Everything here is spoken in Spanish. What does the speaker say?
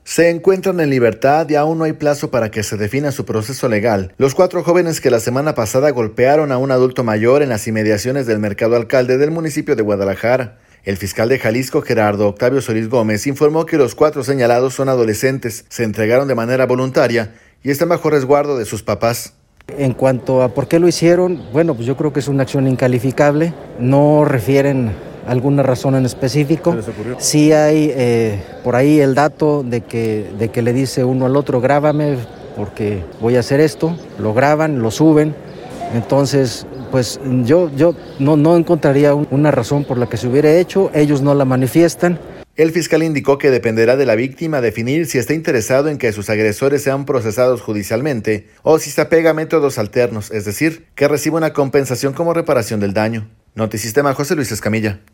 Se encuentran en libertad y aún no hay plazo para que se defina su proceso legal. Los 4 jóvenes que la semana pasada golpearon a un adulto mayor en las inmediaciones del Mercado Alcalde del municipio de Guadalajara. El fiscal de Jalisco, Gerardo Octavio Solís Gómez, informó que los 4 señalados son adolescentes, se entregaron de manera voluntaria y están bajo resguardo de sus papás. En cuanto a por qué lo hicieron, bueno, pues yo creo que es una acción incalificable, no refieren alguna razón en específico. Sí hay por ahí el dato de que le dice uno al otro, grábame porque voy a hacer esto, lo graban, lo suben, entonces pues yo no encontraría una razón por la que se hubiera hecho, ellos no la manifiestan. El fiscal indicó que dependerá de la víctima definir si está interesado en que sus agresores sean procesados judicialmente o si se apega a métodos alternos, es decir, que reciba una compensación como reparación del daño. Notisistema, José Luis Escamilla.